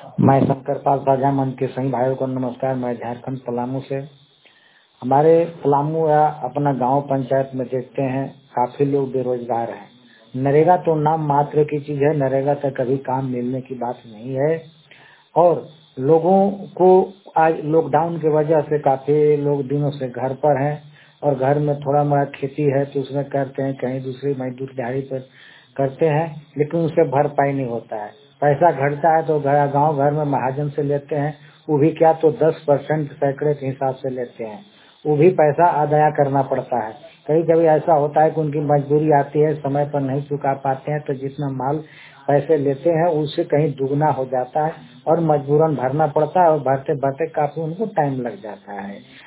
मैं शंकर पाल साझा मंच के सभी भाइयों को नमस्कार। मैं झारखंड पलामू से। हमारे पलामू या अपना गांव पंचायत में देखते हैं काफी लोग बेरोजगार हैं। नरेगा तो नाम मात्र की चीज है, नरेगा तक कभी काम मिलने की बात नहीं है। और लोगों को आज लॉकडाउन की वजह से काफी लोग दिनों से घर पर हैं और घर में थोड़ा मोड़ा खेती है तो उसमें करते हैं, कहीं दूसरी मजदूर दिहाड़ी पर करते हैं, लेकिन उससे भरपाई नहीं होता है। पैसा घटता है तो गांव घर में महाजन से लेते हैं, वो भी क्या तो 10% सैकड़े के हिसाब से लेते हैं, वो भी पैसा अदा करना पड़ता है। कभी कभी ऐसा होता है कि उनकी मजबूरी आती है, समय पर नहीं चुका पाते हैं तो जितना माल पैसे लेते हैं उससे कहीं दुगना हो जाता है और मजबूरन भरना पड़ता है और भरते भरते काफी उनको टाइम लग जाता है।